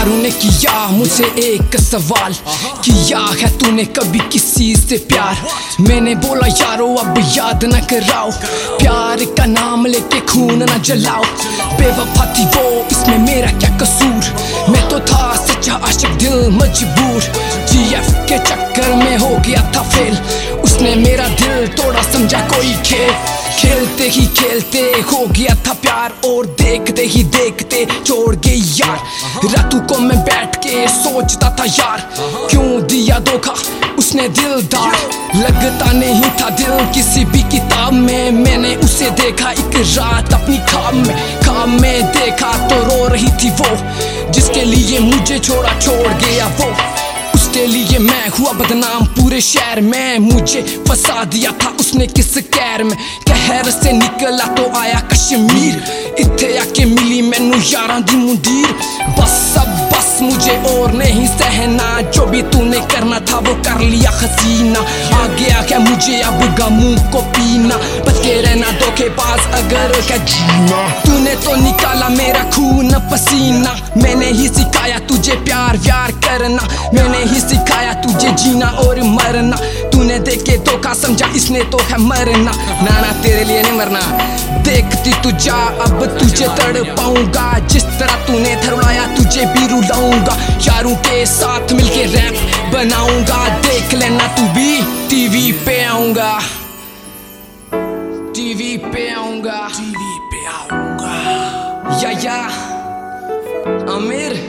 यारों ने किया मुझसे एक सवाल, किया है तूने कभी किसी से प्यार? मैंने बोला यारो अब याद न कराओ, प्यार का नाम लेके खून न जलाओ। बेवफा थी वो, इसमें मेरा क्या कसूर? मैं तो था सच्चा आशिक, दिल मजबूर। जीएफ के चक्कर में हो गया था फेल, उसने मेरा दिल तोड़ा समझा कोई खेल। खेलते ही खेलते हो गया था प्यार, और देखते ही देखते छोड़ गई यार। रातों को मैं बैठ के सोचता था यार, क्यों दिया धोखा उसने दिलदार। लगता नहीं था दिल किसी भी किताब में, मैंने उसे देखा एक रात अपनी ख्वाब में देखा तो रो रही थी वो, जिसके लिए मुझे छोड़ गया वो। उसके लिए मैं हुआ बदनाम पूरे शहर में, मुझे फंसा दिया था उसने किस कहर में। कहर से निकला तो आया कश्मीर, इत्थे आके मिली मैनू यारां दी मुंदीर। बस मुझे और नहीं सहना, जो भी तूने करना था वो कर लिया हसीना। आ गया क्या मुझे अब गमों को पीना, बच के रहना धोखेबाज अगर क्या जीना। तूने तो निकाला मेरा खून पसीना, मैंने ही सिखाया तुझे प्यार व्यार करना, मैंने ही सिखाया तुझे जीना और मरना। तूने देखे धोखा समझा इसने तो है मरना, ना तेरे लिए नहीं मरना। देखती तुझा अब तुझे तड़ पाऊंगा, जिस तरह तूने धरुलाया तुझे भी रुलाऊंगा। यारों के साथ मिलके रैप बनाऊंगा, देख लेना तू भी टीवी पे आऊंगा, टीवी पे आऊंगा, टीवी पे आऊंगा। या आमिर